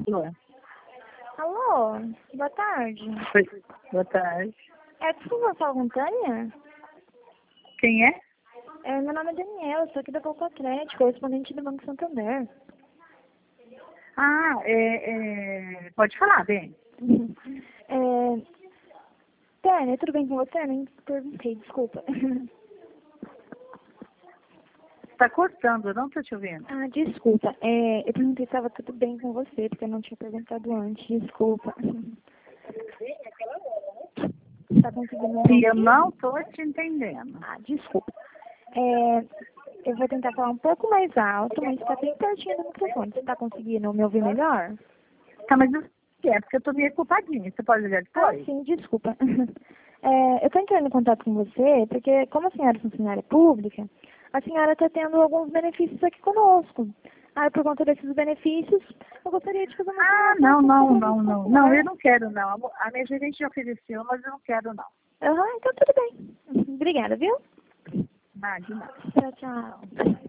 Alô? Alô, boa tarde. Oi, boa tarde. Desculpa, falar com Tânia? Quem é? Meu nome é Daniela, sou aqui da Calcatrético, correspondente do Banco Santander. Ah, pode falar, bem. Tânia, tudo bem com você? Nem perguntei, desculpa. Está cortando, eu não estou te ouvindo. Desculpa. Eu perguntei se estava tudo bem com você, porque eu não tinha perguntado antes, desculpa. Tá conseguindo me E eu ouvir? não estou te entendendo. Desculpa. Eu vou tentar falar um pouco mais alto, mas está bem pertinho do microfone. Você está conseguindo me ouvir melhor? Tá, mas o que é? Porque eu estou meio culpadinha. Você pode ligar depois? Sim, desculpa. Eu estou entrando em contato com você porque, como a senhora é funcionária pública, a senhora está tendo alguns benefícios aqui conosco. Por conta desses benefícios, eu gostaria de fazer uma Não, eu não quero, não. A minha gerente já ofereceu, mas eu não quero, não. Então tudo bem. Obrigada, viu? Ah, de nada. Tchau, tchau.